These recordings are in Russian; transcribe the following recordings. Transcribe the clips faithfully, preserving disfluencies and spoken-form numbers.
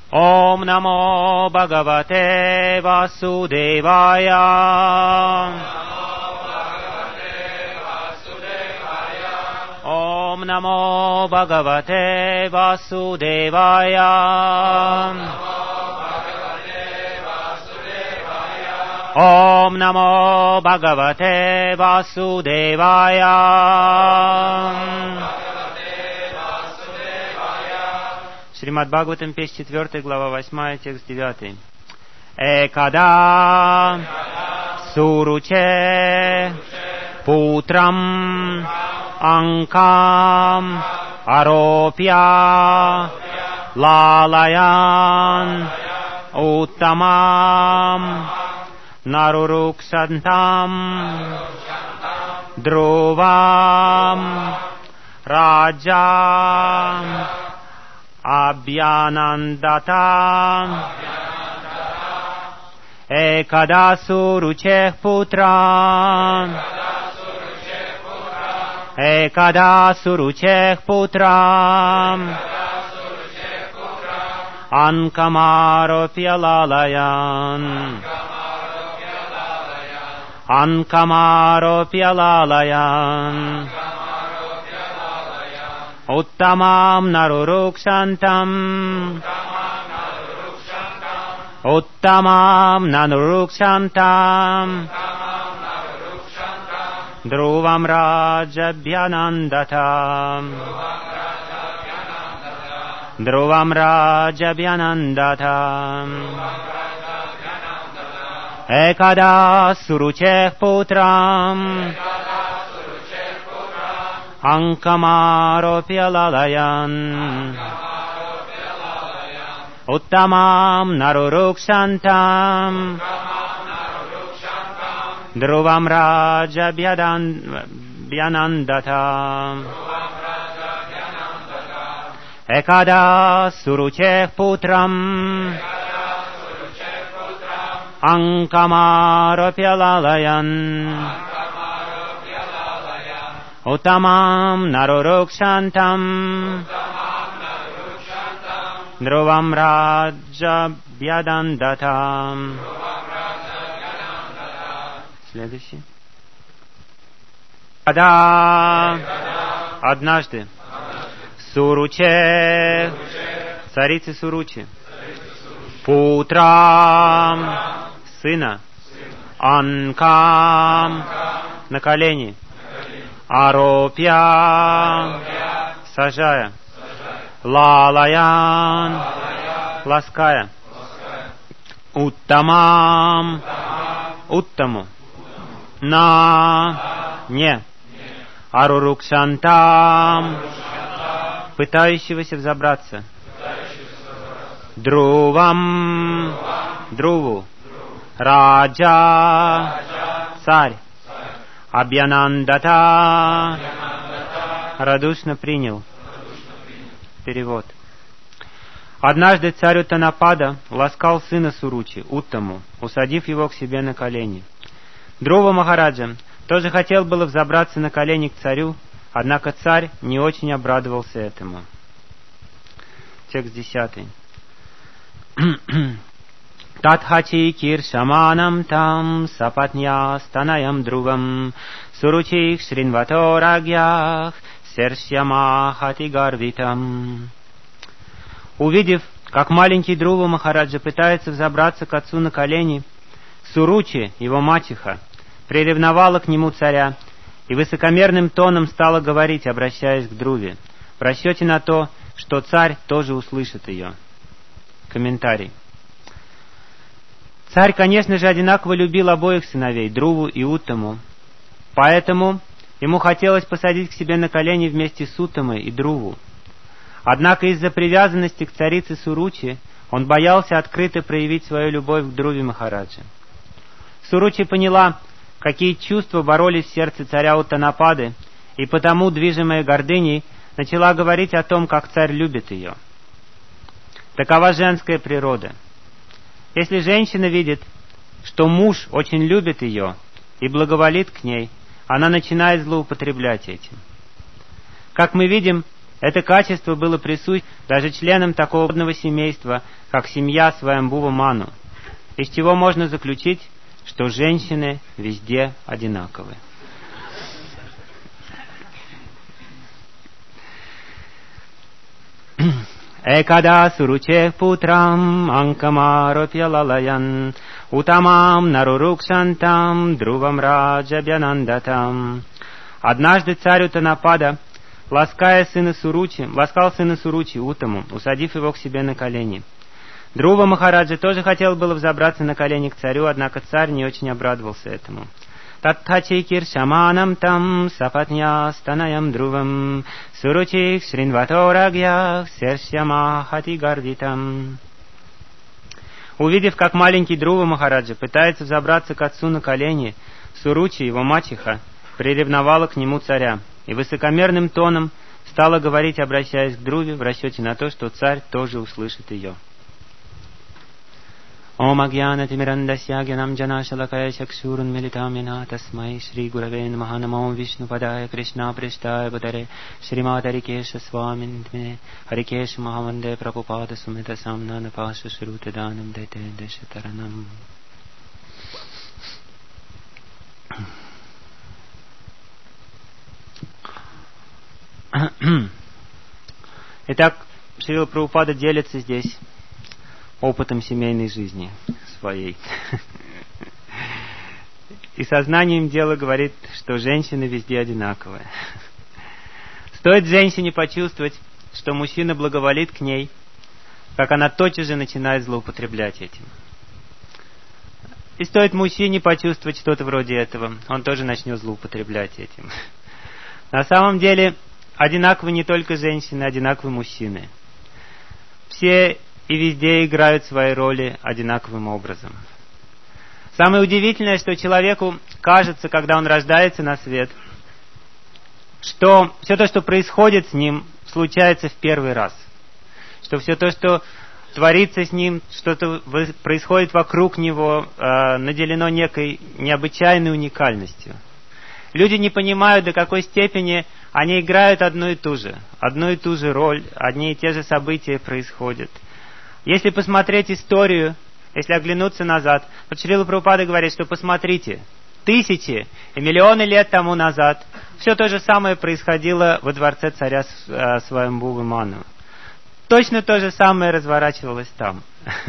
Om Namo Bhagavate Vasudevaya. Om Namo Bhagavate Vasudevaya. Om Namo Bhagavate Vasudevaya. Шримад Бхагаватам, песня четвёртая, глава восьмая, текст девятый. Экада суруче путрам анкам аропья лалаян уттамам нарурукшантам друвам раджам Abhyanandata Ekada suruche putra Ekada suruche putra Ankamaropya lalayan Ankamaropya lalayan Uttamam narurukshantam Uttamam narurukshantam Dhruvam rajabhyanandatam Dhruvam rajabhyanandatam Ekada suruche putram Ankamaropya lalayan Uttamam narurukshantam Dhruvam rajabhyanandatam Ekada suruche putram Ankamaropya lalayan Uttamam narurukshantam Dhruvam rajabhyanandatam. Следующий. Когда однажды Суруче, царицы Суручи, Путрам, сына, Анкам, на колени, Аропья, сажая, Лалаян, лаская, Уттамам, Уттаму, На, не, Арурукшантам, пытающегося взобраться, Друвам, Друву, Раджа, царь, Абхянандата, радушно принял. Перевод. Однажды царь Уттанапада ласкал сына Суручи, Уттаму, усадив его к себе на колени. Друва Махараджа тоже хотел было взобраться на колени к царю, однако царь не очень обрадовался этому. Текст десятый. Татхачи киршаманам там сапатня станаям друвам суручих шринваторагьях сершьямахати гарвитам. Увидев, как маленький Друва Махараджа пытается взобраться к отцу на колени, Суручи, его мачеха, приревновала к нему царя и высокомерным тоном стала говорить, обращаясь к Друве, в расчете на то, что царь тоже услышит ее. Комментарий. Царь, конечно же, одинаково любил обоих сыновей, Друву и Уттаму, поэтому ему хотелось посадить к себе на колени вместе с Уттамой и Друву. Однако из-за привязанности к царице Суручи он боялся открыто проявить свою любовь к Друве Махараджи. Суручи поняла, какие чувства боролись в сердце царя Уттанапады, и потому, движимая гордыней, начала говорить о том, как царь любит ее. Такова женская природа. Если женщина видит, что муж очень любит ее и благоволит к ней, она начинает злоупотреблять этим. Как мы видим, Это качество было присуще даже членам такого одного семейства, как семья Сваямбува Ману, из чего можно заключить, что женщины везде одинаковы. Экада суруче путрам анкамаропья лалаян утамам нарурукшантам друвам раджабьянандатам. Однажды царь Утанапада, лаская сына Суручи, ласкал сына Суручи Утаму, усадив его к себе на колени. Друва Махараджа тоже хотел было взобраться на колени к царю, однако царь не очень обрадовался этому. Таттачикир шаманам там сапатня станаям друвам суручих шринваторагьях сершьяма хатигардитам. Увидев, как маленький Друва Махараджа пытается взобраться к отцу на колени, Суручи, его мачеха, приревновала к нему царя и высокомерным тоном стала говорить, обращаясь к Друве, в расчете на то, что царь тоже услышит ее. Ом агьяна тимирандасья гьянам джанашалакая чакшурун милитамина тасмай Шри Гураве намаха намо Вишну падая Кришна прештая бадаре Шримад Харикеша Свамин Харикеша Махаванде Прабхупада Сумита Самна Напаша Шруте Данам Дете Дешатаранам. Итак, Шрила Прабхупада делится здесь опытом семейной жизни своей. И сознанием дела говорит, что женщины везде одинаковые. Стоит женщине почувствовать, что мужчина благоволит к ней, как она тотчас же начинает злоупотреблять этим. И стоит мужчине почувствовать что-то вроде этого, он тоже начнет злоупотреблять этим. На самом деле, одинаковы не только женщины, одинаковы мужчины. Все и везде играют свои роли одинаковым образом. Самое удивительное, что человеку кажется, когда он рождается на свет, что все то, что происходит с ним, случается в первый раз. Что все то, что творится с ним, что-то происходит вокруг него, наделено некой необычайной уникальностью. Люди не понимают, до какой степени они играют одну и ту же, одну и ту же роль, одни и те же события происходят. Если посмотреть историю, если оглянуться назад, вот Шрила Прабхупада говорит, что посмотрите, тысячи и миллионы лет тому назад все то же самое происходило во дворце царя Сваямбувы Ману. Точно то же самое разворачивалось там.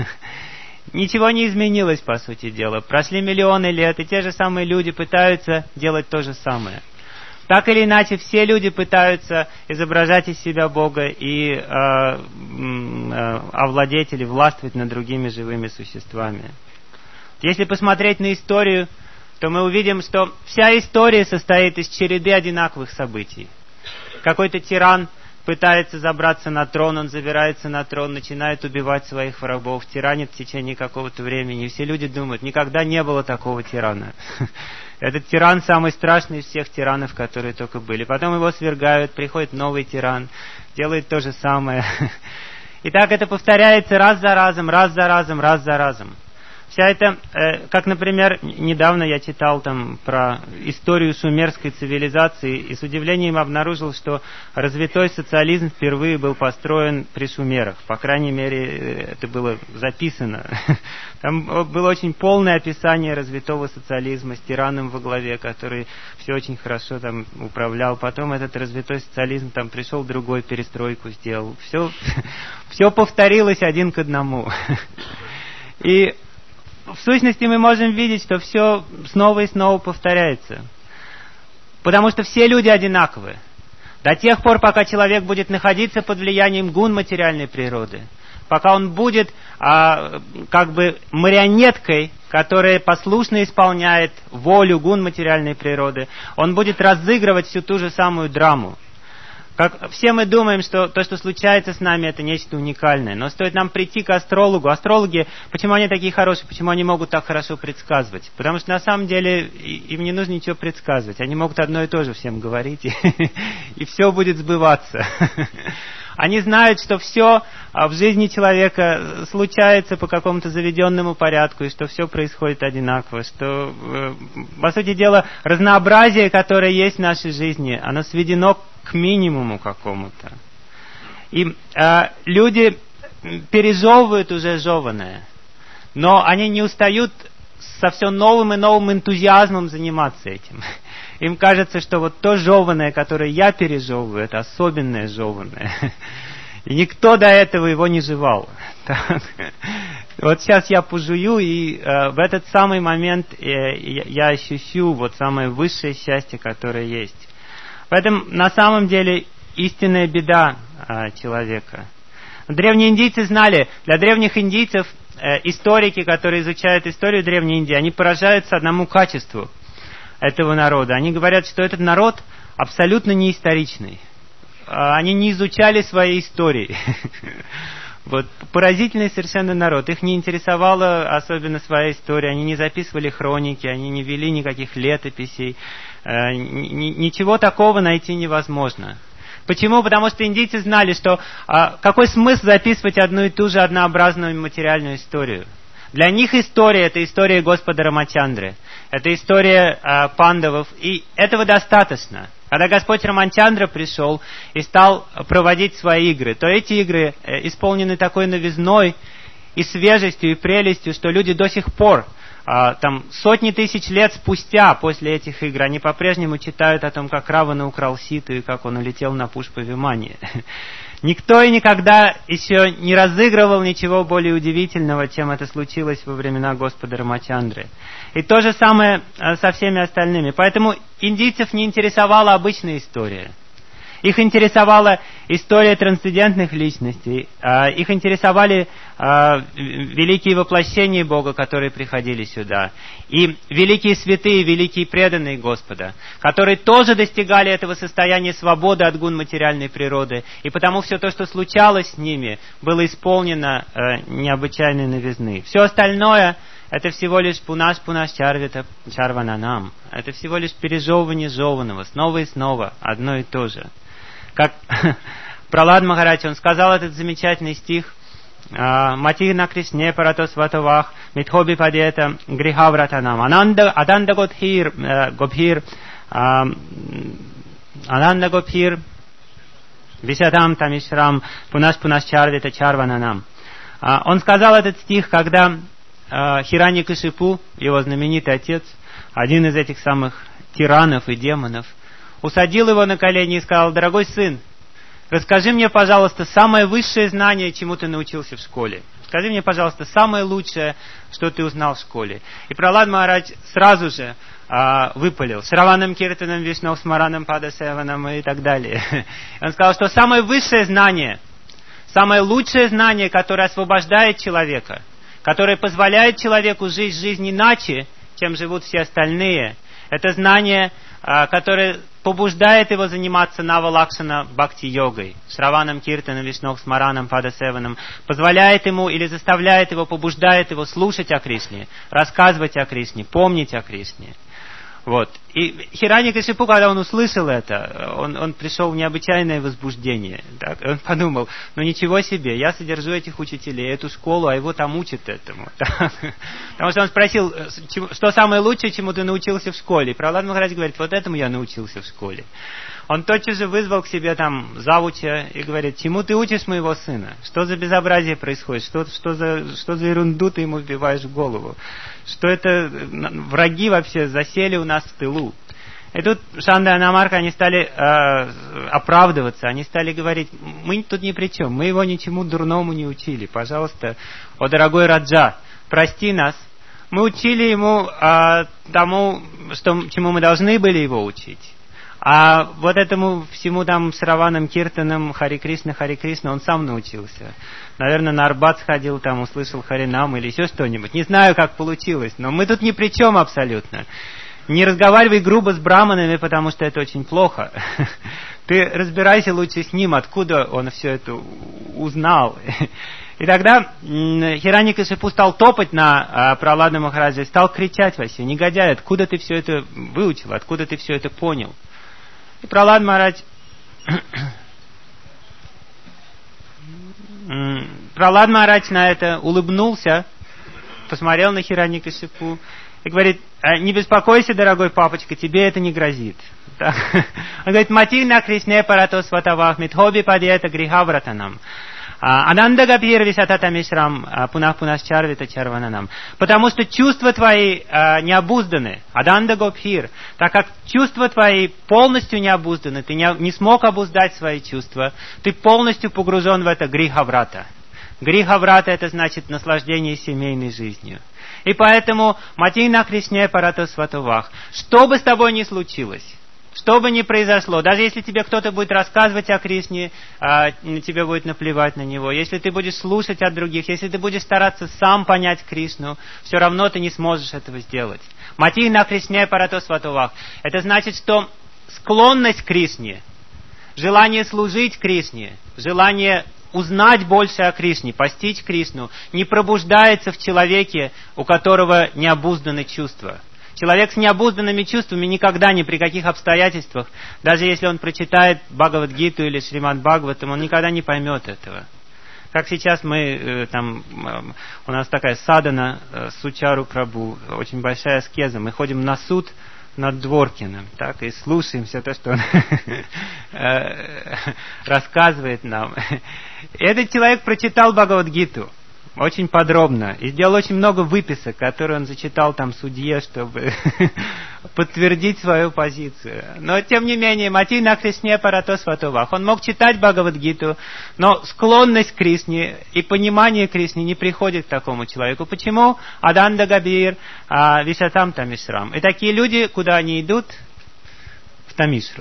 Ничего не изменилось, по сути дела. Прошли миллионы лет, и те же самые люди пытаются делать то же самое. Так или иначе, все люди пытаются изображать из себя Бога и э, э, овладеть или властвовать над другими живыми существами. Если посмотреть на историю, то мы увидим, что вся история состоит из череды одинаковых событий. Какой-то тиран пытается забраться на трон, он забирается на трон, начинает убивать своих врагов, тиранит в течение какого-то времени. И все люди думают, никогда не было такого тирана. Этот тиран самый страшный из всех тиранов, которые только были. Потом его свергают, приходит новый тиран, делает то же самое. И так это повторяется раз за разом, раз за разом, раз за разом. Вся это, э, как, например, недавно я читал там про историю шумерской цивилизации и с удивлением обнаружил, что развитой социализм впервые был построен при шумерах. По крайней мере, это было записано. Там было очень полное описание развитого социализма с тираном во главе, который все очень хорошо там управлял. Потом этот развитой социализм, там пришел другой, перестройку сделал. Все, все повторилось один к одному. И в сущности мы можем видеть, что все снова и снова повторяется. Потому что все люди одинаковы. До тех пор, пока человек будет находиться под влиянием гун материальной природы, пока он будет а, как бы марионеткой, которая послушно исполняет волю гун материальной природы, он будет разыгрывать всю ту же самую драму. Как все мы думаем, что то, что случается с нами, это нечто уникальное. Но стоит нам прийти к астрологу. Астрологи, почему они такие хорошие, почему они могут так хорошо предсказывать? Потому что на самом деле им не нужно ничего предсказывать. Они могут одно и то же всем говорить, и, и все будет сбываться. Они знают, что все в жизни человека случается по какому-то заведенному порядку, и что все происходит одинаково, что, по сути дела, разнообразие, которое есть в нашей жизни, оно сведено к минимуму какому-то. И э, люди пережевывают уже жеванное, но они не устают со все новым и новым энтузиазмом заниматься этим. Им кажется, что вот то жеванное, которое я пережевываю, это особенное жеванное. И никто до этого его не жевал. Так. Вот сейчас я пожую, и э, в этот самый момент э, я ощущу вот самое высшее счастье, которое есть. Поэтому на самом деле истинная беда э, человека. Древние индийцы знали, для древних индийцев э, историки, которые изучают историю Древней Индии, они поражаются одному качеству этого народа. Они говорят, что этот народ абсолютно не историчный. Они не изучали своей истории. Вот, поразительный совершенно народ. Их не интересовала особенно своя история. Они не записывали хроники, они не вели никаких летописей. Э, ничего такого найти невозможно. Почему? Потому что индийцы знали, что а, какой смысл записывать одну и ту же однообразную материальную историю. Для них история — это история Господа Рамачандры. Это история а, пандавов. И этого достаточно. Когда Господь Рамачандра пришел и стал проводить свои игры, то эти игры исполнены такой новизной и свежестью, и прелестью, что люди до сих пор, а, там, сотни тысяч лет спустя после этих игр, они по-прежнему читают о том, как Равана украл Ситу и как он улетел на Пушпа-Вимане. Никто и никогда еще не разыгрывал ничего более удивительного, чем это случилось во времена Господа Рамачандры. И то же самое со всеми остальными. Поэтому индийцев не интересовала обычная история. Их интересовала история трансцендентных личностей. Их интересовали великие воплощения Бога, которые приходили сюда. И великие святые, великие преданные Господа, которые тоже достигали этого состояния свободы от гун материальной природы. И потому все то, что случалось с ними, было исполнено необычайной новизны. Все остальное — это всего лишь пунаш пунаш чарвита чарвананам. Это всего лишь пережевывание жеванного, снова и снова, одно и то же. Как Пралад Махарадж, он сказал этот замечательный стих: «Мати на Кришне парато сватовах, митхоби падета грихавратанам, ананда аданда гобхир, гобхир, ананда гобхир, висятам тамишрам, пунаш пунаш чарвита чарвананам». Он сказал этот стих, когда Хираньякашипу, его знаменитый отец, один из этих самых тиранов и демонов, усадил его на колени и сказал: «Дорогой сын, расскажи мне, пожалуйста, самое высшее знание, чему ты научился в школе. Скажи мне, пожалуйста, самое лучшее, что ты узнал в школе». И Пралад Махарадж сразу же а, выпалил: «Шраванам киртанам вишну смаранам падасеванам» и так далее. Он сказал, что самое высшее знание, самое лучшее знание, которое освобождает человека, которое позволяет человеку жить жизнь иначе, чем живут все остальные, это знание, которое побуждает его заниматься навалакшана бхакти-йогой, шраванам, киртанам, вишнох, смаранам, падасеванам, позволяет ему или заставляет его, побуждает его слушать о Кришне, рассказывать о Кришне, помнить о Кришне. Вот. И Хираньякашипу, когда он услышал это, он, он пришел в необычайное возбуждение. Так? Он подумал: ну ничего себе, я содержу этих учителей, эту школу, а его там учат этому. Так? Потому что он спросил, что самое лучшее, чему ты научился в школе. И Пралад Махарадж говорит: вот этому я научился в школе. Он тотчас же вызвал к себе там завуча и говорит: чему ты учишь моего сына? Что за безобразие происходит? Что, что, за, что за ерунду ты ему вбиваешь в голову? Что это враги вообще засели у нас в тылу? И тут Шанда и Анамарка, они стали э, оправдываться, они стали говорить: мы тут ни при чем, мы его ничему дурному не учили. Пожалуйста, о дорогой Раджа, прости нас. Мы учили ему э, тому, что, чему мы должны были его учить. А вот этому всему там Шраванам, Киртанам, Хари Кришна, Хари Кришна он сам научился. Наверное, на Арбат сходил, там услышал Харинам или еще что-нибудь. Не знаю, как получилось, но мы тут ни при чем абсолютно. Не разговаривай грубо с браманами, потому что это очень плохо. Ты разбирайся лучше с ним, откуда он все это узнал. И тогда Хираньякашипу стал топать на Пралада Махараджа и стал кричать вообще: негодяй, откуда ты все это выучил, откуда ты все это понял? И Пралад Махарадж Пралад Махарадж на это улыбнулся, посмотрел на Хираньякашипу И говорит: не беспокойся, дорогой папочка, тебе это не грозит. Так. Он говорит: матильна кришне парато сватавах митхоби падиета грихавратанам. Ананда габхир висатата мишрам пунах пунашчарвита чарвананам. Потому что чувства твои а, не обузданы. Аданда габхир. Так как чувства твои полностью не обузданы, ты не, не смог обуздать свои чувства, ты полностью погружен в это грихаврата. Грихаврата — это значит наслаждение семейной жизнью. И поэтому матина кришне парато сватавах. Что бы с тобой ни случилось, что бы ни произошло, даже если тебе кто-то будет рассказывать о Кришне, а, тебе будет наплевать на него. Если ты будешь слушать от других, если ты будешь стараться сам понять Кришну, все равно ты не сможешь этого сделать. Матина Кришне парато сватавах. Это значит, что склонность к Кришне, желание служить Кришне, желание узнать больше о Кришне, постичь Кришну, не пробуждается в человеке, у которого не обузданы чувства. Человек с необузданными чувствами никогда, ни при каких обстоятельствах, даже если он прочитает Бхагавад-гиту или Шримад Бхагаватам, он никогда не поймет этого. Как сейчас мы, там, у нас такая садана Сучару Прабху, очень большая аскеза, мы ходим на суд над Дворкиным, так, и слушаем все то, что он рассказывает нам. Этот человек прочитал Бхагавад-гиту очень подробно и сделал очень много выписок, которые он зачитал там судье, чтобы подтвердить свою позицию. Но, тем не менее, матина кришне парато сватавах. Он мог читать Бхагавад-гиту, но склонность к Кришне и понимание Кришны не приходит к такому человеку. Почему? Аданда габир висатам тамишрам. И такие люди, куда они идут? В Тамишру.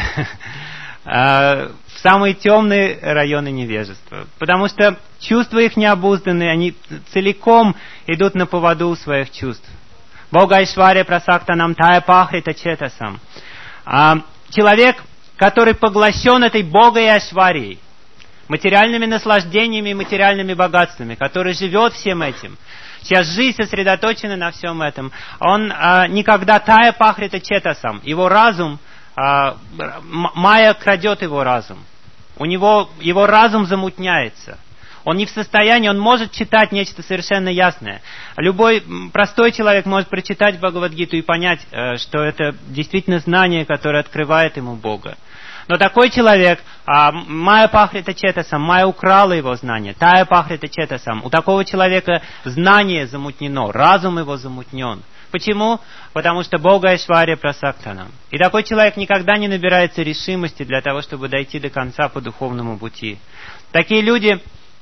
В самые темные районы невежества. Потому что чувства их необузданы, они целиком идут на поводу своих чувств. Бога Айшвария прасакта нам тая пахрита четасам. Человек, который поглощен этой Бога и Айшварией, материальными наслаждениями и материальными богатствами, который живет всем этим, сейчас жизнь сосредоточена на всем этом, он а, никогда тая пахрита четасам, его разум, а, майя крадет его разум. У него, его разум замутняется. Он не в состоянии, он может читать нечто совершенно ясное. Любой простой человек может прочитать Бхагавад-гиту и понять, что это действительно знание, которое открывает ему Бога. Но такой человек, а, майя пахрита четасам, майя украла его знание, тая пахрита четасам. У такого человека знание замутнено, разум его замутнен. Почему? Потому что Бога Айшвария прасактанам. И такой человек никогда не набирается решимости для того, чтобы дойти до конца по духовному пути. Такие люди,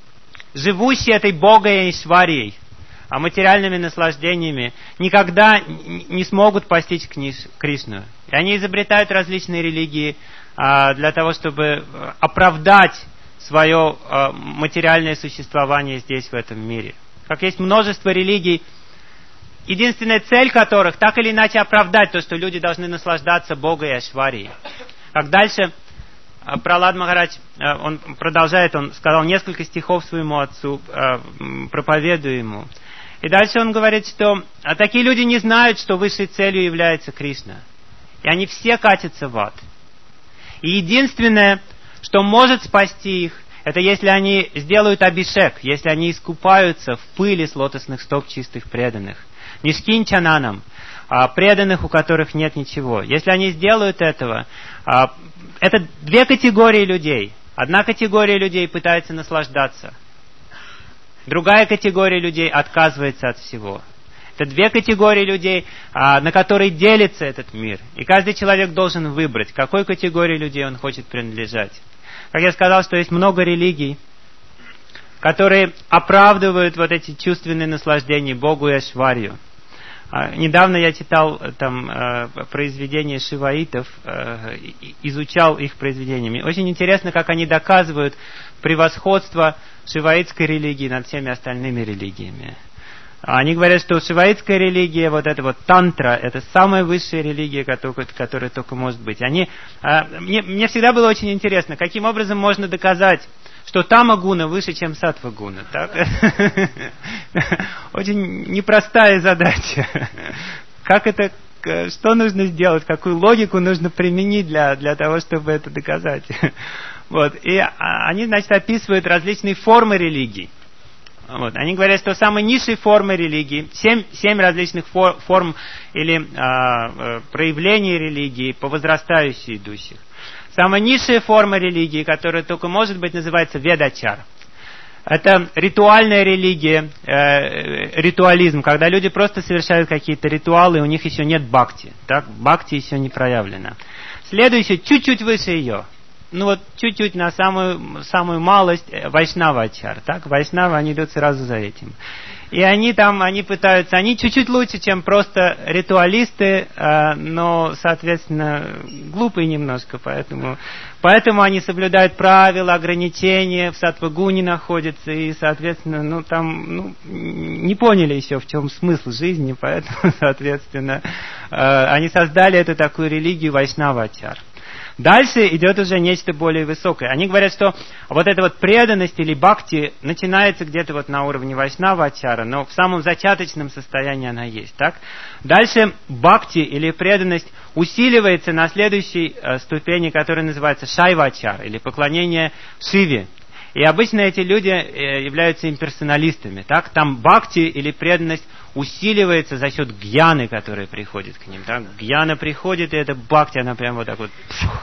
живущие этой Бога Айшварией, а материальными наслаждениями, никогда не смогут постичь Кришну. И они изобретают различные религии а, для того, чтобы оправдать свое а, материальное существование здесь, в этом мире. Как есть множество религий, единственная цель которых так или иначе оправдать то, что люди должны наслаждаться Богом и Айшварией. Как дальше Пралад Махарадж, он продолжает, он сказал несколько стихов своему отцу, проповедуя ему. И дальше он говорит, что а такие люди не знают, что высшей целью является Кришна. И они все катятся в ад. И единственное, что может спасти их, это если они сделают абишек, если они искупаются в пыли с лотосных стоп чистых преданных. Нишкинчананам, преданных, у которых нет ничего. Если они сделают этого, это две категории людей. Одна категория людей пытается наслаждаться. Другая категория людей отказывается от всего. Это две категории людей, на которые делится этот мир. И каждый человек должен выбрать, к какой категории людей он хочет принадлежать. Как я сказал, что есть много религий, которые оправдывают вот эти чувственные наслаждения Богу и Айшварию. Недавно я читал там произведения шиваитов, изучал их произведениями. Очень интересно, как они доказывают превосходство шиваитской религии над всеми остальными религиями. Они говорят, что шиваитская религия, вот эта вот тантра, это самая высшая религия, которая, которая только может быть. Они, мне, мне всегда было очень интересно, каким образом можно доказать, что тама-гуна выше, чем сатва-гуна. Так? Очень непростая задача. Как это, что нужно сделать, какую логику нужно применить для, для того, чтобы это доказать. Вот. И они, значит, описывают различные формы религий. Вот. Они говорят, что самые низшие формы религии, семь, семь различных фор, форм или а, проявлений религии по возрастающей идущих. Самая низшая форма религии, которая только может быть, называется ведачар. Это ритуальная религия, э, ритуализм, когда люди просто совершают какие-то ритуалы, и у них еще нет бхакти. Так? Бхакти еще не проявлено. Следующее, чуть-чуть выше ее. Ну вот чуть-чуть на самую, самую малость вайшнава-ачар. Так? Вайшнавы, они идут сразу за этим. И они там, они пытаются, они чуть-чуть лучше, чем просто ритуалисты, э, но, соответственно, глупые немножко, поэтому, поэтому они соблюдают правила, ограничения, в саттва-гуне находятся, и, соответственно, ну, там, ну, не поняли еще, в чем смысл жизни, поэтому, соответственно, э, они создали эту такую религию вайшнава-ачар. Дальше идет уже нечто более высокое. Они говорят, что вот эта вот преданность или бхакти начинается где-то вот на уровне вайшнава-ачара, но в самом зачаточном состоянии она есть. Так? Дальше бхакти или преданность усиливается на следующей э, ступени, которая называется шайва-ачар, или поклонение Шиве. И обычно эти люди э, являются имперсоналистами. Так? Там бхакти или преданность усиливается за счет гьяны, которая приходит к ним. Так? Гьяна приходит, и это бхакти, она прям вот так вот...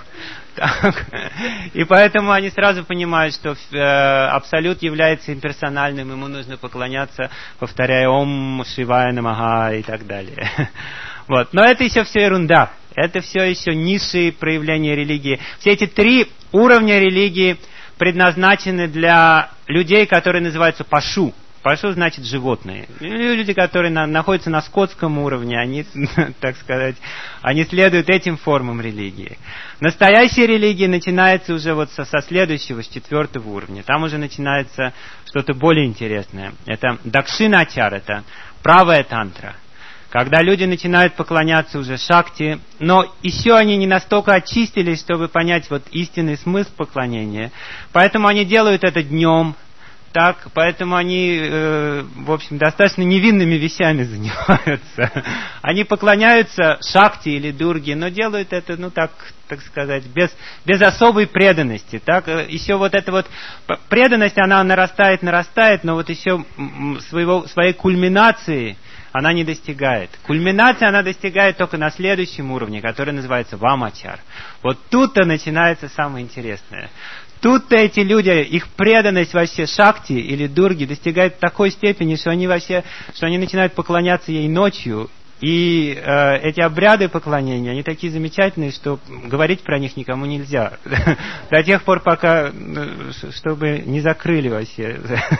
Так. И поэтому они сразу понимают, что э, абсолют является имперсональным, ему нужно поклоняться, повторяя «Ом Шивая Намаха» и так далее. Вот. Но это еще все ерунда. Это все еще низшие проявления религии. Все эти три уровня религии предназначены для людей, которые называются пашу. Пашу значит животные. Люди, которые на, находятся на скотском уровне, они, так сказать, они следуют этим формам религии. Настоящая религия начинается уже вот со, со следующего, с четвертого уровня. Там уже начинается что-то более интересное. Это дакшина-ачар, это правая тантра. Когда люди начинают поклоняться уже шакти, но еще они не настолько очистились, чтобы понять вот истинный смысл поклонения. Поэтому они делают это днем. Так, поэтому они, э, в общем, достаточно невинными вещами занимаются. Они поклоняются шакти или дурге, но делают это, ну так, так сказать, без, без особой преданности. Так, еще вот эта вот преданность, она нарастает, нарастает, но вот еще своего, своей кульминации она не достигает. Кульминация она достигает только на следующем уровне, который называется вамачар. Вот тут-то начинается самое интересное. Тут-то эти люди, их преданность вообще шакти или дурги достигает такой степени, что они вообще, что они начинают поклоняться ей ночью. И э, эти обряды поклонения, они такие замечательные, что говорить про них никому нельзя. До тех пор, пока, чтобы не закрыли вообще.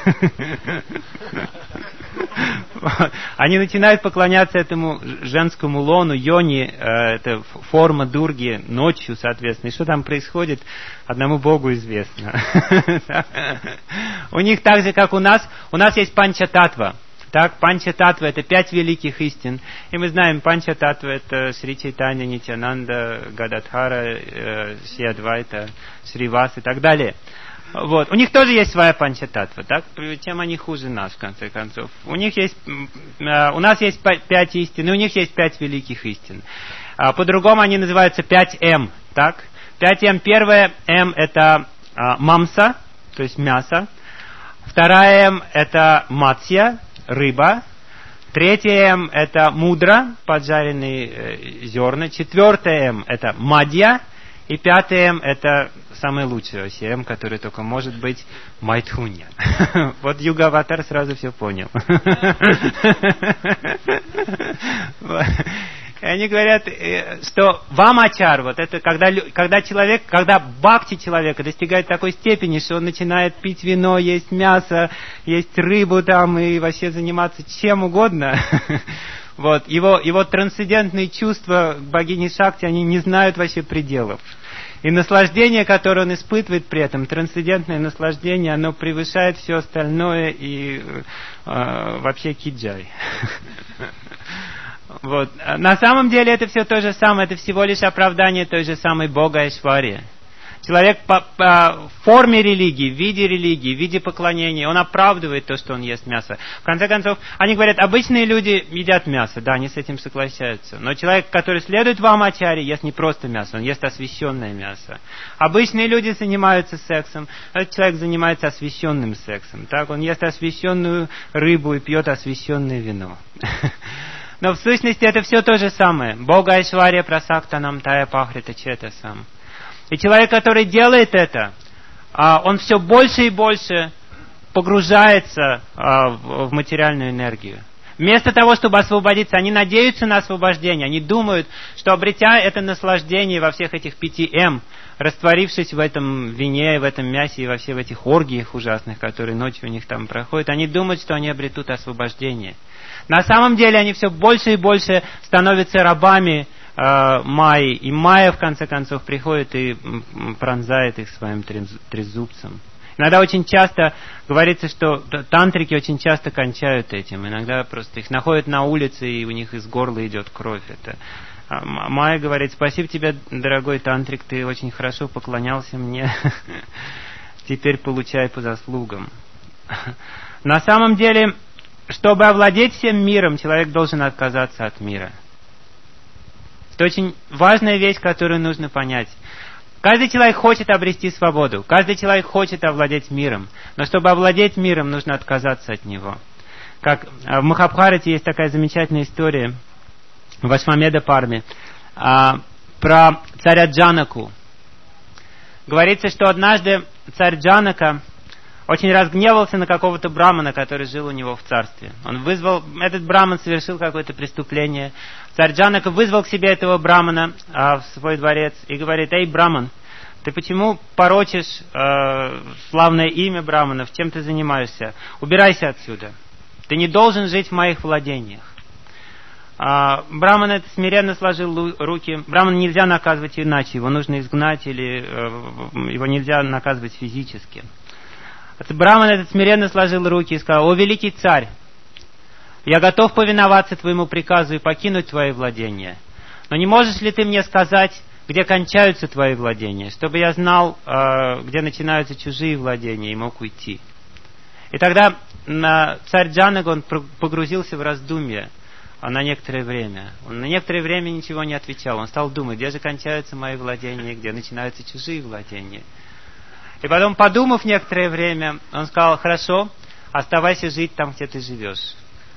Они начинают поклоняться этому женскому лону, йони, это форма дурги, ночью, соответственно. И что там происходит, одному Богу известно. У них так же, как у нас, у нас есть панча-татва. Так, панча-татва — это пять великих истин. И мы знаем, панча-татва — это Шри Чайтанья, Нитьянанда, Гададхара, э, Шри Адвайта, Шри Вас и так далее. Вот. У них тоже есть своя панча-татва, так? Чем они хуже нас, в конце концов? У них есть, э, у нас есть пять истин, и у них есть пять великих истин. А по-другому они называются пять М, так? пять М. Первое М — это э, мамса, то есть мясо. Вторая М — это матья, рыба. Третье М — это мудра, поджаренные э, зерна. Четвертое М — это мадья. И пятое М — это самое лучшее вообще М, которое только может быть майтхунья. Вот Юга-аватар сразу все понял. И они говорят, что вамачар, вот это когда, когда человек, когда бхакти человека достигает такой степени, что он начинает пить вино, есть мясо, есть рыбу там и вообще заниматься чем угодно. Вот, его, его трансцендентные чувства богини Шакти, они не знают вообще пределов. И наслаждение, которое он испытывает при этом, трансцендентное наслаждение, оно превышает все остальное и э, вообще киджай. Вот. На самом деле это все то же самое, это всего лишь оправдание той же самой Бога Айшварьи. Человек по, по форме религии, в виде религии, в виде поклонения, он оправдывает то, что он ест мясо. В конце концов, они говорят, обычные люди едят мясо, да, они с этим соглашаются. Но человек, который следует Вамачаре, ест не просто мясо, он ест освященное мясо. Обычные люди занимаются сексом, этот человек занимается освященным сексом. Так, он ест освященную рыбу и пьет освященное вино. Но в сущности это все то же самое. Бога Айшвария Прасактанам Тая Пахрита Четасам. И человек, который делает это, он все больше и больше погружается в материальную энергию. Вместо того, чтобы освободиться, они надеются на освобождение. Они думают, что обретя это наслаждение во всех этих пяти М, растворившись в этом вине, в этом мясе и во всех этих оргиях ужасных, которые ночью у них там проходят, они думают, что они обретут освобождение. На самом деле они все больше и больше становятся рабами Майи, и Майя в конце концов приходит и пронзает их своим трезубцем. Иногда очень часто говорится, что тантрики очень часто кончают этим. Иногда просто их находят на улице, и у них из горла идет кровь. Это Майя говорит: спасибо тебе, дорогой тантрик, ты очень хорошо поклонялся мне. Теперь получай по заслугам. На самом деле, чтобы овладеть всем миром, человек должен отказаться от мира. Это очень важная вещь, которую нужно понять. Каждый человек хочет обрести свободу, каждый человек хочет овладеть миром, но чтобы овладеть миром, нужно отказаться от него. Как в Махабхарате есть такая замечательная история в Ашвамеда Парме про царя Джанаку. Говорится, что однажды царь Джанака очень разгневался на какого-то брамана, который жил у него в царстве. Он вызвал, этот браман совершил какое-то преступление. Царь Джанака вызвал к себе этого брамана а, в свой дворец и говорит: эй, браман, ты почему порочишь э, славное имя браманов, чем ты занимаешься? Убирайся отсюда. Ты не должен жить в моих владениях. А, браман это смиренно сложил руки. Брамана нельзя наказывать иначе, его нужно изгнать или э, его нельзя наказывать физически. Браман этот смиренно сложил руки и сказал: о великий царь, я готов повиноваться твоему приказу и покинуть твои владения. Но не можешь ли ты мне сказать, где кончаются твои владения, чтобы я знал, где начинаются чужие владения и мог уйти? И тогда царь Джанак, он погрузился в раздумье на некоторое время. Он на некоторое время ничего не отвечал. Он стал думать, где же кончаются мои владения, где начинаются чужие владения. И потом, подумав некоторое время, он сказал: хорошо, оставайся жить там, где ты живешь.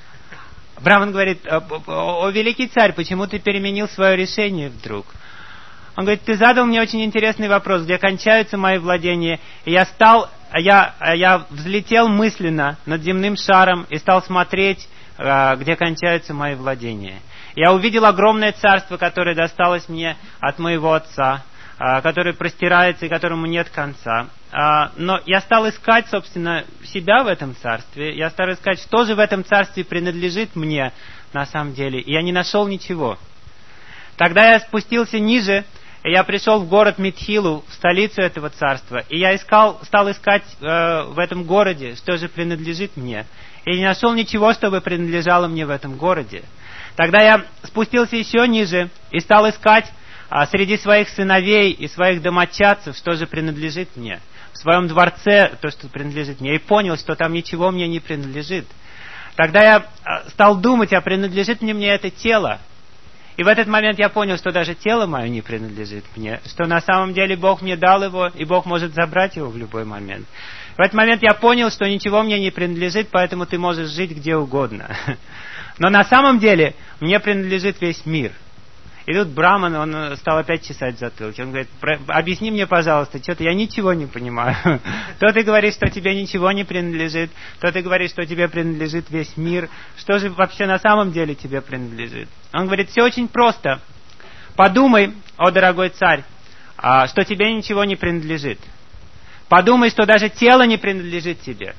Браман говорит: о, о, о великий царь, почему ты переменил свое решение вдруг? Он говорит: ты задал мне очень интересный вопрос, где кончаются мои владения. И я стал, я, я взлетел мысленно над земным шаром и стал смотреть, где кончаются мои владения. Я увидел огромное царство, которое досталось мне от моего отца, который простирается и которому нет конца. Но я стал искать, собственно, себя в этом царстве. Я стал искать, что же в этом царстве принадлежит мне на самом деле. И я не нашел ничего. Тогда я спустился ниже, и я пришел в город Митхилу, в столицу этого царства. И я искал, стал искать э, в этом городе, что же принадлежит мне. И не нашел ничего, чтобы принадлежало мне в этом городе. Тогда я спустился еще ниже и стал искать а среди своих сыновей и своих домочадцев, что же принадлежит мне. В своем дворце то, что принадлежит мне. И понял, что там ничего мне не принадлежит. Тогда я стал думать, а принадлежит ли мне это тело. И в этот момент я понял, что даже тело мое не принадлежит мне. Что на самом деле Бог мне дал его, и Бог может забрать его в любой момент. В этот момент я понял, что ничего мне не принадлежит, поэтому ты можешь жить где угодно. Но на самом деле мне принадлежит весь мир. И тут Браман, он стал опять чесать затылки. Он говорит: объясни мне, пожалуйста, что-то я ничего не понимаю. То ты говоришь, что тебе ничего не принадлежит, то ты говоришь, что тебе принадлежит весь мир. Что же вообще на самом деле тебе принадлежит? Он говорит: все очень просто. Подумай, о дорогой царь, что тебе ничего не принадлежит. Подумай, что даже тело не принадлежит тебе.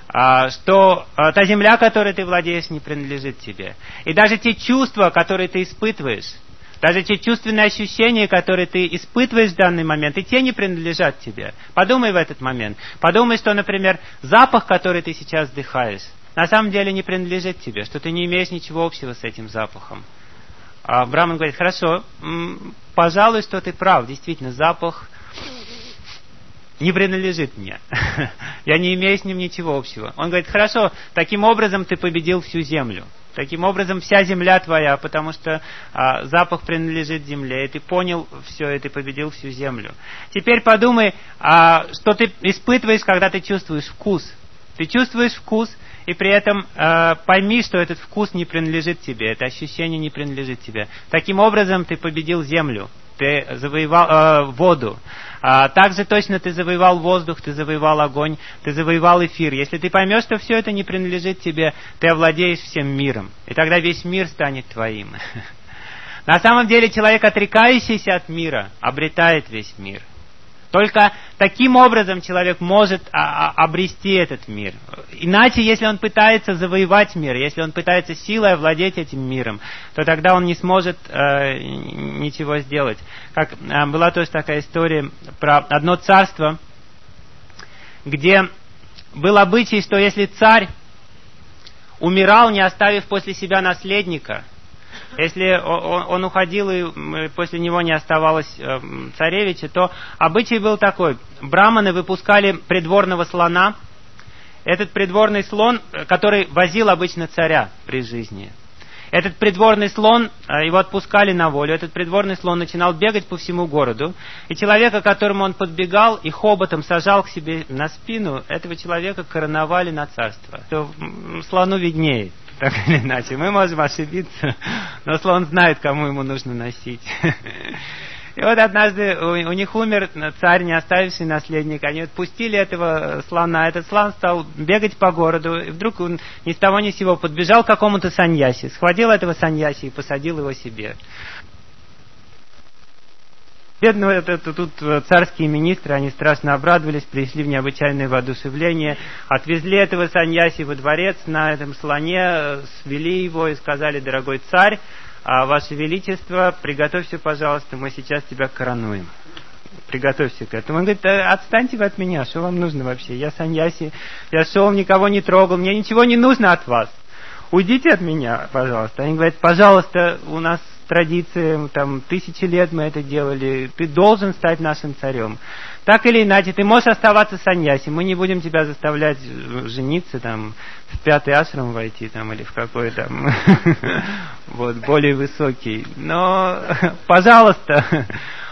Что та земля, которой ты владеешь, не принадлежит тебе. И даже те чувства, которые ты испытываешь, даже те чувственные ощущения, которые ты испытываешь в данный момент, и те не принадлежат тебе. Подумай в этот момент. Подумай, что, например, запах, который ты сейчас вдыхаешь, на самом деле не принадлежит тебе, что ты не имеешь ничего общего с этим запахом. А Браман говорит: хорошо, м- пожалуй, что ты прав. Действительно, запах не принадлежит мне. Я не имею с ним ничего общего. Он говорит, хорошо, таким образом ты победил всю землю. Таким образом, вся земля твоя, потому что а, запах принадлежит земле, и ты понял все, и ты победил всю землю. Теперь подумай, а, что ты испытываешь, когда ты чувствуешь вкус. Ты чувствуешь вкус, и при этом а, пойми, что этот вкус не принадлежит тебе, это ощущение не принадлежит тебе. Таким образом, ты победил землю. Ты завоевал э, воду. А, также точно ты завоевал воздух, ты завоевал огонь, ты завоевал эфир. Если ты поймешь, что все это не принадлежит тебе, ты овладеешь всем миром. И тогда весь мир станет твоим. На самом деле человек, отрекающийся от мира, обретает весь мир. Только таким образом человек может а, а, обрести этот мир. Иначе, если он пытается завоевать мир, если он пытается силой овладеть этим миром, то тогда он не сможет э, ничего сделать. Как э, была тоже такая история про одно царство, где был обычай, что если царь умирал, не оставив после себя наследника, если он уходил и после него не оставалось царевича, то обычай был такой. Браманы выпускали придворного слона. Этот придворный слон, который возил обычно царя при жизни. Этот придворный слон, его отпускали на волю. Этот придворный слон начинал бегать по всему городу. И человека, к которому он подбегал и хоботом сажал к себе на спину, этого человека короновали на царство. То слону виднее. Так или иначе, мы можем ошибиться, но слон знает, кому ему нужно носить. И вот однажды у, у них умер царь, не оставивший наследника. Они отпустили этого слона. Этот слон стал бегать по городу. И вдруг он ни с того ни с сего подбежал к какому-то саньяси. Схватил этого саньяси и посадил его себе. Бедные это, это, тут царские министры, они страшно обрадовались, пришли в необычайное воодушевление, отвезли этого саньяси во дворец на этом слоне, свели его и сказали: дорогой царь, ваше величество, приготовься, пожалуйста, мы сейчас тебя коронуем. Приготовься к этому. Он говорит: отстаньте вы от меня, что вам нужно вообще? Я саньяси, я шел, никого не трогал, мне ничего не нужно от вас. Уйдите от меня, пожалуйста. Они говорят: пожалуйста, у нас традиции, там, тысячи лет мы это делали, ты должен стать нашим царем. Так или иначе, ты можешь оставаться саньяси, мы не будем тебя заставлять жениться, там, в пятый ашрам войти, там, или в какой там, вот, более высокий. Но, пожалуйста,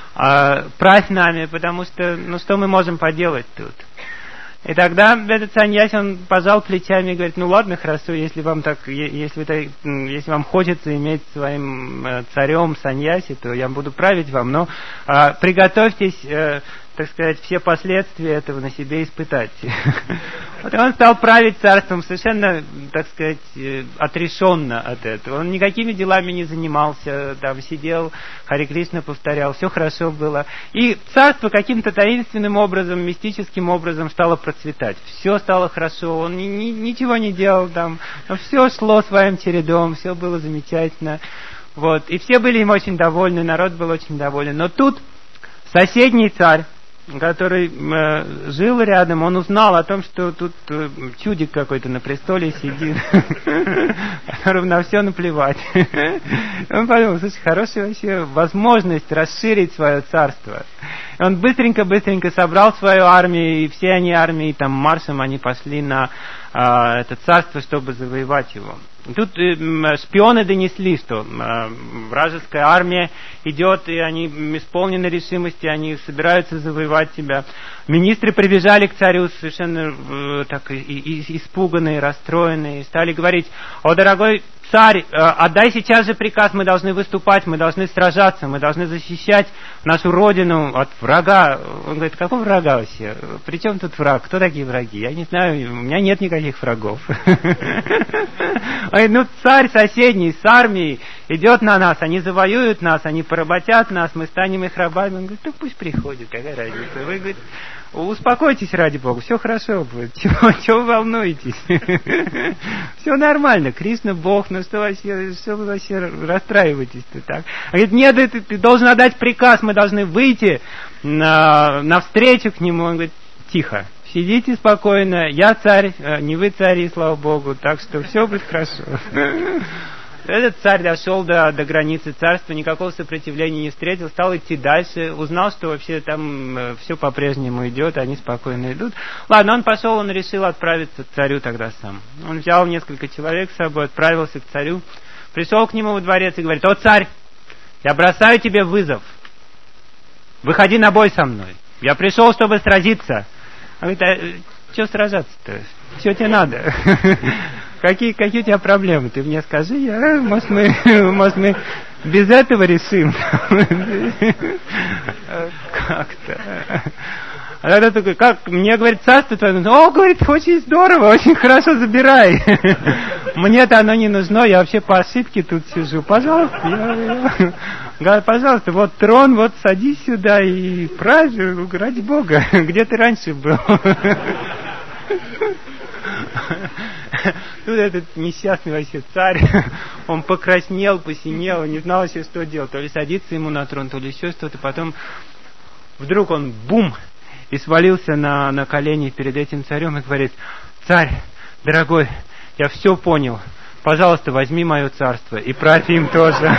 правь нами, потому что, ну, что мы можем поделать тут? И тогда этот саньяси, он пожал плечами и говорит: ну ладно, хорошо, если вам так, если, это, если вам хочется иметь своим царем саньяси, то я буду править вам, но а, приготовьтесь, а, так сказать, все последствия этого на себе испытать. Вот он стал править царством совершенно, так сказать, отрешенно от этого. Он никакими делами не занимался, там сидел, Харе Кришна повторял, все хорошо было. И царство каким-то таинственным образом, мистическим образом стало процветать. Все стало хорошо, он ни, ни, ничего не делал там, но все шло своим чередом, все было замечательно. Вот. И все были им очень довольны, народ был очень доволен. Но тут соседний царь, который э, жил рядом, он узнал о том, что тут э, чудик какой-то на престоле сидит, которому на все наплевать. Он подумал: слушай, хорошая вообще возможность расширить свое царство. Он быстренько-быстренько собрал свою армию, и все они армии, там, маршем они пошли на э, это царство, чтобы завоевать его. Тут э, шпионы донесли, что э, вражеская армия идет, и они исполнены решимости, они собираются завоевать тебя. Министры прибежали к царю совершенно э, так и, и, испуганные, расстроенные, и стали говорить: о, дорогой царь, э, отдай сейчас же приказ, мы должны выступать, мы должны сражаться, мы должны защищать нашу родину от врага. Он говорит: какого врага вообще? При чем тут враг? Кто такие враги? Я не знаю, у меня нет никаких врагов. Ну, царь соседний с армией идет на нас, они завоюют нас, они поработят нас, мы станем их рабами. Он говорит: ну пусть приходит, какая разница. Вы, говорит, успокойтесь, ради Бога, все хорошо будет, чего, чего вы волнуетесь? Все нормально, Кришна Бог, ну что вообще, что вы вообще расстраиваетесь-то так? Он говорит: нет, ты, ты должен отдать приказ, мы должны выйти на, навстречу к нему. Он говорит: тихо. Сидите спокойно, я царь, не вы цари, слава Богу, так что все будет хорошо. Этот царь дошел до, до границы царства, никакого сопротивления не встретил, стал идти дальше, узнал, что вообще там э, все по-прежнему идет, они спокойно идут. Ладно, он пошел, он решил отправиться к царю тогда сам. Он взял несколько человек с собой, отправился к царю, пришел к нему во дворец и говорит: «О, царь, я бросаю тебе вызов, выходи на бой со мной, я пришел, чтобы сразиться». Он говорит: «А что сражаться-то? Что тебе надо? Какие, какие у тебя проблемы? Ты мне скажи, я, может, мы, может, мы без этого решим?» Как-то. А тогда такой: «Как? Мне, говорит, царство твое». «О, говорит, очень здорово, очень хорошо, забирай. Мне-то оно не нужно, я вообще по ошибке тут сижу. Пожалуйста, я, я... Говорит, пожалуйста, вот трон, вот садись сюда и правь, ради Бога, где ты раньше был?» Тут этот несчастный вообще царь, он покраснел, посинел, не знал вообще, что делать. То ли садиться ему на трон, то ли еще что-то. Потом вдруг он бум и свалился на, на колени перед этим царем и говорит: «Царь, дорогой, я все понял. Пожалуйста, возьми мое царство и правь им тоже».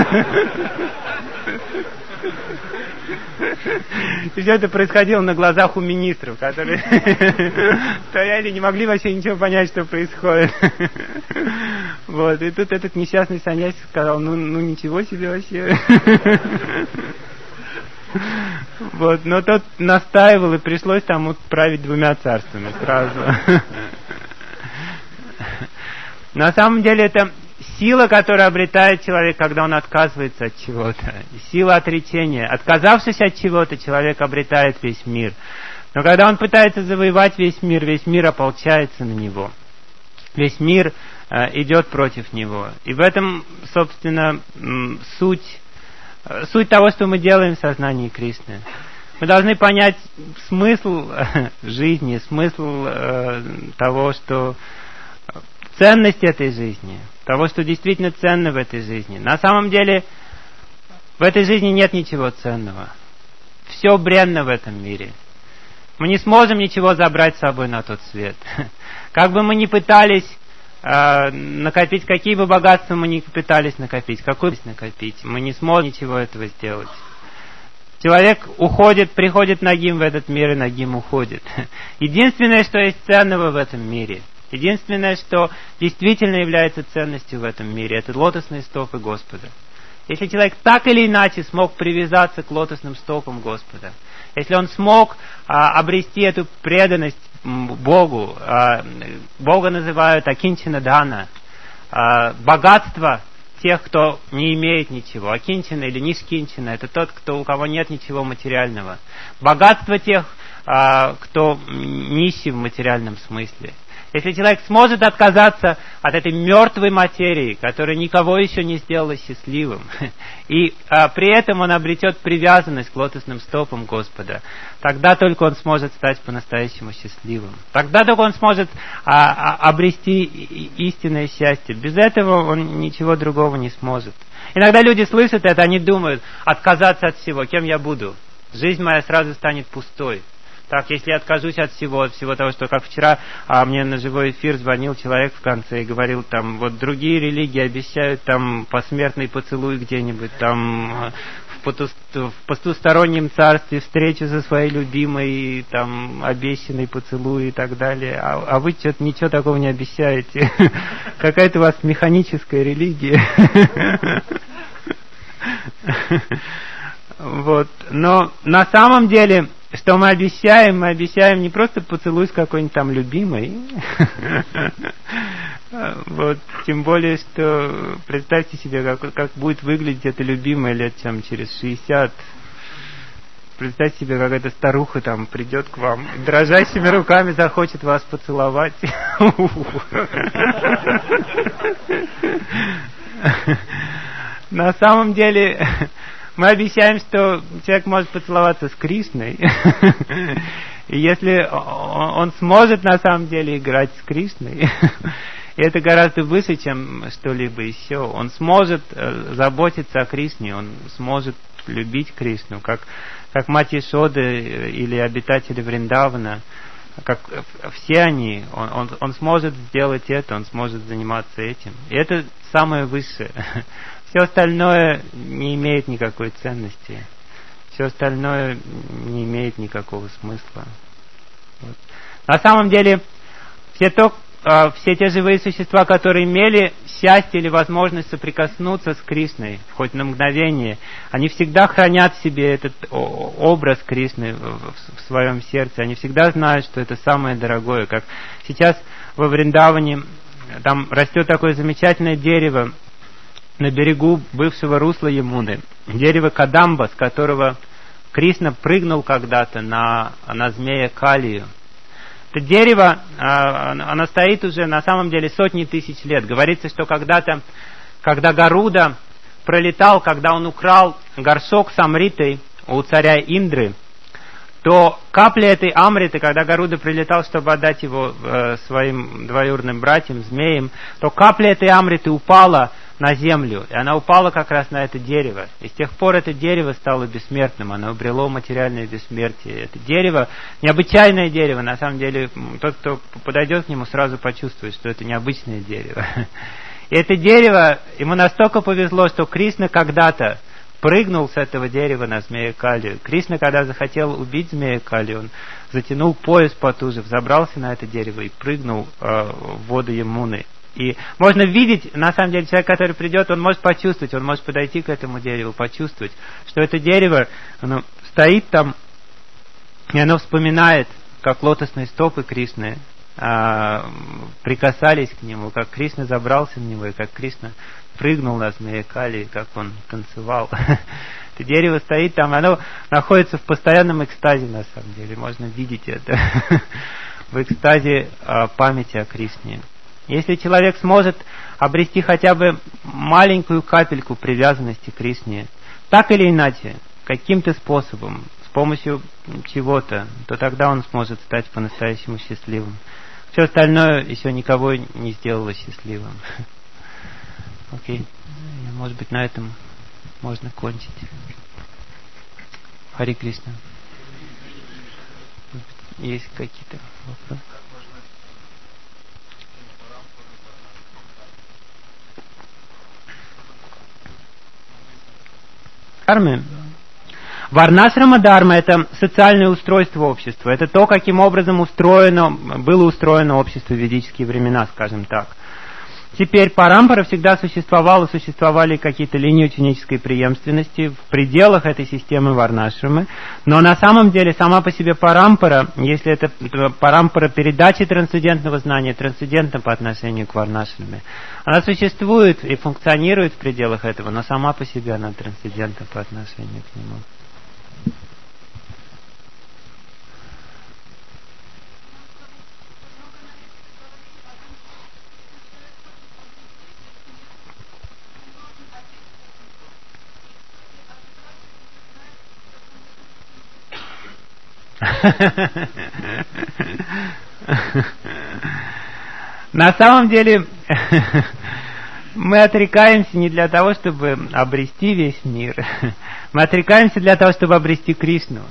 И все это происходило на глазах у министров, которые стояли, не могли вообще ничего понять, что происходит. Вот, и тут этот несчастный саньяси сказал: ну, ну ничего себе вообще. Вот, но тот настаивал, и пришлось там править двумя царствами сразу. На самом деле это сила, которую обретает человек, когда он отказывается от чего-то. Сила отречения. Отказавшись от чего-то, человек обретает весь мир. Но когда он пытается завоевать весь мир, весь мир ополчается на него. Весь мир э, идет против него. И в этом, собственно, м, суть, э, суть того, что мы делаем в сознании Кришны. Мы должны понять смысл э, жизни, смысл э, того, что... ценность этой жизни, того, что действительно ценно в этой жизни. На самом деле, в этой жизни нет ничего ценного. Все бренно в этом мире. Мы не сможем ничего забрать с собой на тот свет. Как бы мы ни пытались э, накопить, какие бы богатства мы ни пытались накопить, какую бы накопить, мы не сможем ничего этого сделать. Человек уходит, приходит нагим в этот мир, и нагим уходит. Единственное, что есть ценного в этом мире, единственное, что действительно является ценностью в этом мире, это лотосные стопы Господа. Если человек так или иначе смог привязаться к лотосным стопам Господа, если он смог а, обрести эту преданность Богу, а, Бога называют акинчина дана, а, богатство тех, кто не имеет ничего. Акинчина или нишкинчина — это тот, кто, у кого нет ничего материального. Богатство тех, а, кто нищий в материальном смысле. Если человек сможет отказаться от этой мертвой материи, которая никого еще не сделала счастливым, и а, при этом он обретет привязанность к лотосным стопам Господа, тогда только он сможет стать по-настоящему счастливым. Тогда только он сможет а, а, обрести истинное счастье. Без этого он ничего другого не сможет. Иногда люди слышат это, они думают: отказаться от всего, кем я буду? Жизнь моя сразу станет пустой. Так, если я откажусь от всего, от всего того, что, как вчера, а мне на живой эфир звонил человек в конце и говорил, там, вот другие религии обещают там посмертный поцелуй где-нибудь, там, в, поту, в потустороннем царстве встречу со своей любимой, там, обещанный поцелуй и так далее, а, а вы что-то ничего такого не обещаете. Какая-то у вас механическая религия. Вот, но на самом деле... Что мы обещаем? Мы обещаем не просто поцелуй с какой-нибудь там любимой. Вот, тем более, что представьте себе, как, как будет выглядеть эта любимая лет чем через шестьдесят. Представьте себе, как эта старуха там придет к вам, дрожащими руками захочет вас поцеловать. На самом деле... Мы обещаем, что человек может поцеловаться с Кришной. И если он сможет на самом деле играть с Кришной, и это гораздо выше, чем что-либо еще, он сможет заботиться о Кришне, он сможет любить Кришну, как, как мать Ешоды или обитатели Вриндавана как все они, он, он, он сможет сделать это, он сможет заниматься этим. И это самое высшее. Все остальное не имеет никакой ценности. Все остальное не имеет никакого смысла. Вот. На самом деле, все, то, все те живые существа, которые имели счастье или возможность соприкоснуться с Кришной, хоть на мгновение, они всегда хранят в себе этот образ Кришны в своем сердце. Они всегда знают, что это самое дорогое. Как сейчас во Вриндаване, там растет такое замечательное дерево на берегу бывшего русла Ямуны. Дерево Кадамба, с которого Кришна прыгнул когда-то на, на змея Калию. Это дерево, оно стоит уже на самом деле сотни тысяч лет. Говорится, что когда-то, когда Гаруда пролетал, когда он украл горшок с амритой у царя Индры, то капля этой амриты, когда Гаруда прилетал, чтобы отдать его э, своим двоюродным братьям, змеям, то капля этой амриты упала на землю, и она упала как раз на это дерево. И с тех пор это дерево стало бессмертным, оно обрело материальное бессмертие. Это дерево, необычайное дерево, на самом деле, тот, кто подойдет к нему, сразу почувствует, что это необычное дерево. И это дерево, ему настолько повезло, что Кришна когда-то прыгнул с этого дерева на змея Калию. Кришна, когда захотел убить змея Калию, он затянул пояс потуже, взобрался на это дерево и прыгнул э, в воду Ямуны. И можно видеть, на самом деле, человек, который придет, он может почувствовать, он может подойти к этому дереву, почувствовать, что это дерево, оно стоит там, и оно вспоминает, как лотосные стопы Кришны а, прикасались к нему, как Кришна забрался на него, и как Кришна прыгнул на змея Кали, как он танцевал. Это дерево стоит там, оно находится в постоянном экстазе, на самом деле, можно видеть это, в экстазе а, памяти о Кришне. Если человек сможет обрести хотя бы маленькую капельку привязанности к Кришне, так или иначе, каким-то способом, с помощью чего-то, то тогда он сможет стать по-настоящему счастливым. Все остальное еще никого не сделало счастливым. Окей. Может быть, на этом можно кончить. Хари Кришна. Есть какие-то вопросы? Кармы. Варнашрама дарма — это социальное устройство общества. Это то, каким образом устроено, было устроено общество в ведические времена, скажем так. Теперь парампара всегда существовала, существовали какие-то линии ученической преемственности в пределах этой системы варнашрамы, но на самом деле сама по себе парампара, если это парампара передачи трансцендентного знания, трансцендентна по отношению к варнашраме, она существует и функционирует в пределах этого, но сама по себе она трансцендентна по отношению к нему. На самом деле мы отрекаемся не для того, чтобы обрести весь мир. Мы отрекаемся для того, чтобы обрести Кришну.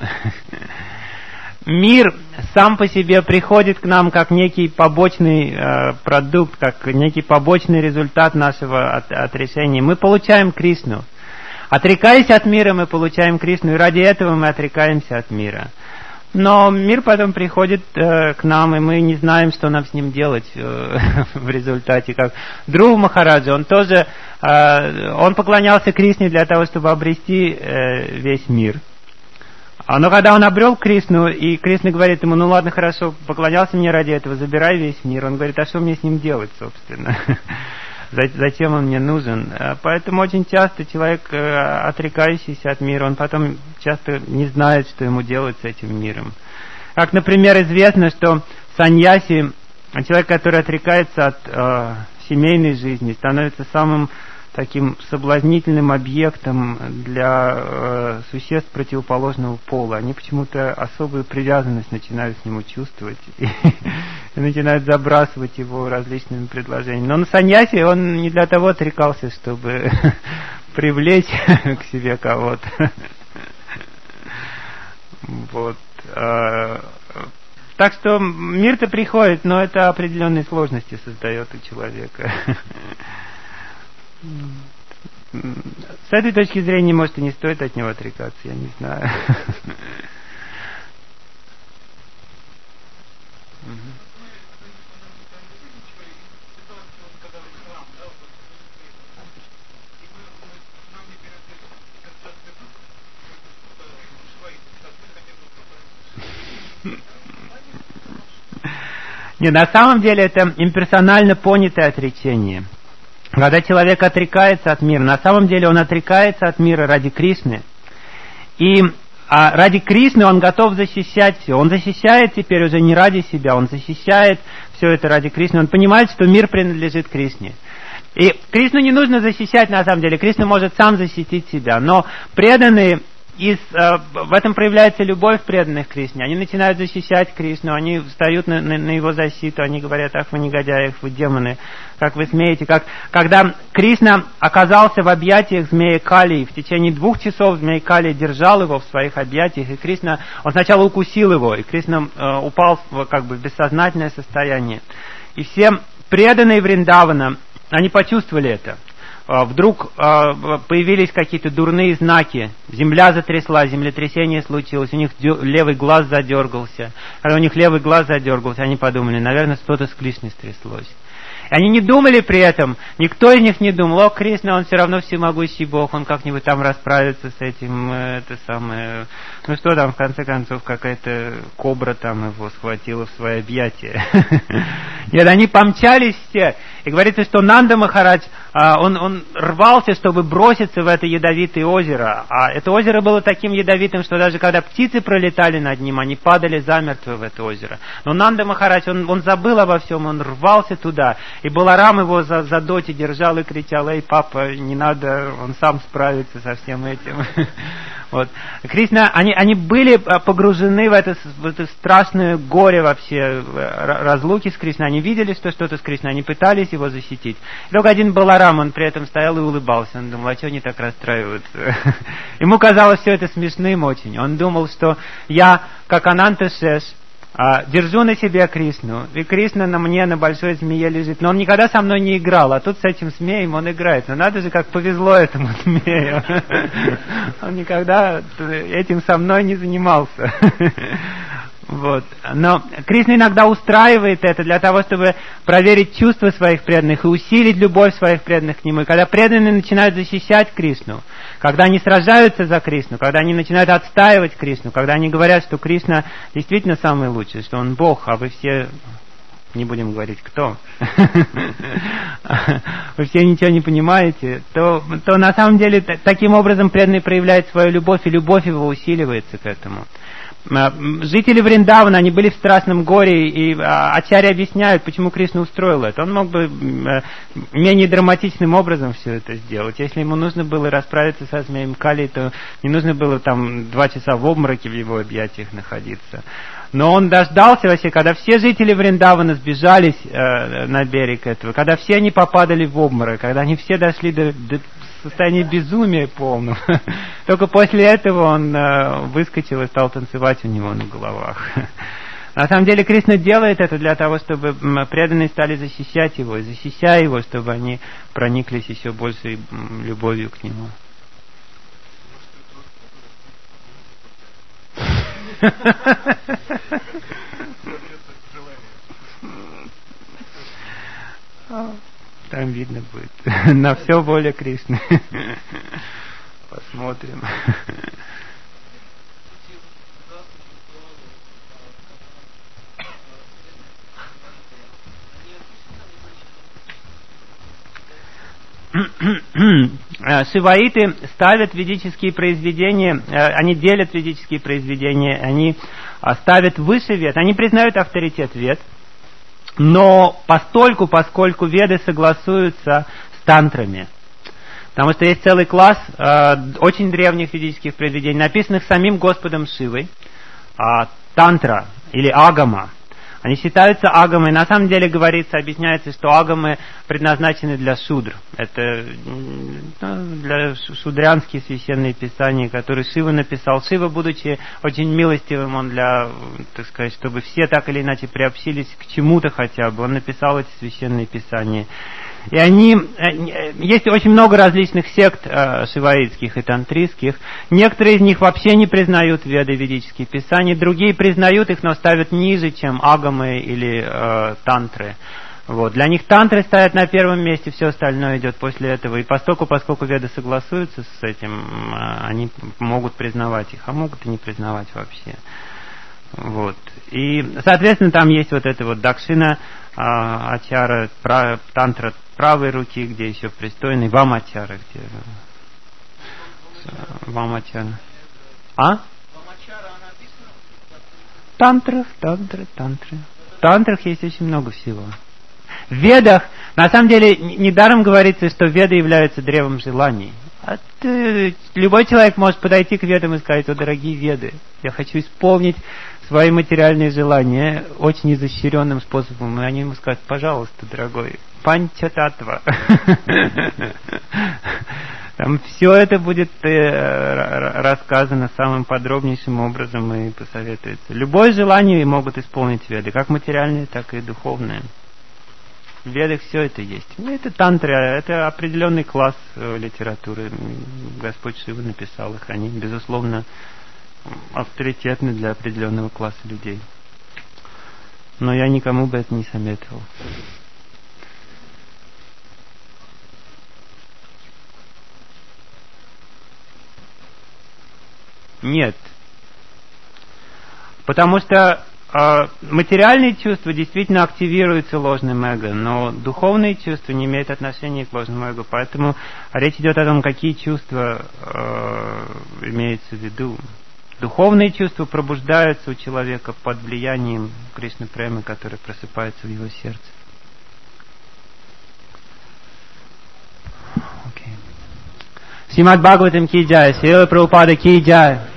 Мир сам по себе приходит к нам как некий побочный э, продукт, как некий побочный результат нашего от, отрешения. Мы получаем Кришну. Отрекаясь от мира, мы получаем Кришну, и ради этого мы отрекаемся от мира. Но мир потом приходит э, к нам, и мы не знаем, что нам с ним делать э, в результате. Как Друва Махараджа, он тоже, э, он поклонялся Кришне для того, чтобы обрести э, весь мир. Но когда он обрел Кришну, и Кришна говорит ему: ну ладно, хорошо, поклонялся мне ради этого, забирай весь мир. Он говорит: а что мне с ним делать, собственно? Зачем он мне нужен? Поэтому очень часто человек, отрекающийся от мира, он потом часто не знает, что ему делать с этим миром. Как, например, известно, что саньяси, человек, который отрекается от э, семейной жизни, становится самым таким соблазнительным объектом для э, существ противоположного пола. Они почему-то особую привязанность начинают к нему чувствовать и, и начинают забрасывать его различными предложениями. Но на саньясе он не для того отрекался, чтобы привлечь к себе кого-то. Вот. Так что мир-то приходит, но это определенные сложности создает у человека. С этой точки зрения, может, и не стоит от него отрекаться, я не знаю. Не, на самом деле это имперсонально понятое отречение. Когда человек отрекается от мира, на самом деле он отрекается от мира ради Кришны. И а ради Кришны он готов защищать все. Он защищает теперь уже не ради себя, он защищает все это ради Кришны. Он понимает, что мир принадлежит Кришне. И Кришну не нужно защищать на самом деле. Кришна может сам защитить себя. Но преданные, из, э, в этом проявляется любовь преданных Кришне. Они начинают защищать Кришну, они встают на, на, на его защиту, они говорят: ах, вы негодяи, вы демоны, как вы смеете. Как, когда Кришна оказался в объятиях змея Кали, в течение двух часов змей Кали держал его в своих объятиях, и Кришна, он сначала укусил его, и Кришна э, упал в, как бы, в бессознательное состояние. И все преданные Вриндавана, они почувствовали это. Вдруг появились какие-то дурные знаки. Земля затряслась, землетрясение случилось, у них левый глаз задергался. Когда у них левый глаз задергался, они подумали: наверное, что-то с Кришной стряслось. И они не думали при этом, никто из них не думал: о, Кришна, он все равно всемогущий Бог, он как-нибудь там расправится с этим, это самое... Ну что там, в конце концов, какая-то кобра там его схватила в свои объятия. Нет, они помчались все. И говорится, что Нанда Махарадж, он, он рвался, чтобы броситься в это ядовитое озеро. А это озеро было таким ядовитым, что даже когда птицы пролетали над ним, они падали замертво в это озеро. Но Нанда Махарадж, он, он забыл обо всем, он рвался туда. И Баларам его за, за доти держал и кричал: эй, папа, не надо, он сам справится со всем этим. Вот. Кришна, они, они были погружены в это, в это страшное горе вообще, разлуки с Кришной. Они видели, что что-то с Кришной, они пытались его защитить. И только один Баларам, он при этом стоял и улыбался. Он думал: а что они так расстраиваются? Ему казалось все это смешным очень. Он думал, что я, как Ананта Шеш, А, держу на себе Кришну, и Кришна на мне, на большой змее лежит. Но он никогда со мной не играл, а тут с этим змеем он играет. Но надо же, как повезло этому змею. Он никогда этим со мной не занимался. Вот. Но Кришна иногда устраивает это для того, чтобы проверить чувства своих преданных и усилить любовь своих преданных к нему. И когда преданные начинают защищать Кришну, когда они сражаются за Кришну, когда они начинают отстаивать Кришну, когда они говорят, что Кришна действительно самый лучший, что он Бог, а вы все... Не будем говорить, кто. Вы все ничего не понимаете. То, то на самом деле таким образом преданный проявляет свою любовь, и любовь его усиливается к этому. Жители Вриндавана, они были в страшном горе, и ачарьи объясняют, почему Кришна устроил это. Он мог бы менее драматичным образом все это сделать. Если ему нужно было расправиться со змеем Кали, то не нужно было там два часа в обмороке в его объятиях находиться. Но он дождался вообще, когда все жители Вриндавана сбежались э, на берег этого, когда все они попадали в обморок, когда они все дошли до, до состояния безумия полного. Только после этого он э, выскочил и стал танцевать у него на головах. На самом деле Кришна делает это для того, чтобы преданные стали защищать его, и защищая его, чтобы они прониклись еще большей любовью к нему. Там видно будет. На все воля Кришны. Посмотрим. Шиваиты ставят ведические произведения, они делят ведические произведения, они ставят выше вед, они признают авторитет вед, но постольку, поскольку веды согласуются с тантрами, потому что есть целый класс э, очень древних ведических произведений, написанных самим Господом Шивой, э, тантра или агама. Они считаются агамой. На самом деле говорится, объясняется, что агамы предназначены для шудр. Это ну, для шудрянские священные писания, которые Шива написал. Шива, будучи очень милостивым, он для, так сказать, чтобы все так или иначе приобщились к чему-то хотя бы, он написал эти священные писания. И они, есть очень много различных сект э, шиваитских и тантрийских. Некоторые из них вообще не признают веды, ведические писания, другие признают их, но ставят ниже, чем агамы или э, тантры. Вот. Для них тантры стоят на первом месте, все остальное идет после этого. И поскольку, поскольку веды согласуются с этим, э, они могут признавать их, а могут и не признавать вообще. Вот. И, соответственно, там есть вот это вот дакшина, а, ачара, пра, тантра правой руки, где еще пристойный, вамачара, где вамачара. А? Тантрах, тантры, тантры. В тантрах есть очень много всего. В ведах, на самом деле, недаром говорится, что веды являются древом желаний. А ты, любой человек может подойти к ведам и сказать: о, дорогие веды, я хочу исполнить свои материальные желания очень изощренным способом. И они ему скажут: пожалуйста, дорогой, панчататва. Там все это будет э, рассказано самым подробнейшим образом и посоветуется. Любое желание могут исполнить веды, как материальные, так и духовные. В ведах все это есть. Это тантра, это определенный класс э, литературы. Господь Шива написал их. Они, безусловно, авторитетны для определенного класса людей. Но я никому бы это не советовал. Нет. Потому что э, материальные чувства действительно активируются ложным эго, но духовные чувства не имеют отношения к ложному эго. Поэтому речь идет о том, какие чувства э, имеются в виду. Духовные чувства пробуждаются у человека под влиянием Кришны Премы, который просыпается в его сердце. Шримад Бхагаватам ки джай, Шрила Прабхупада ки джай.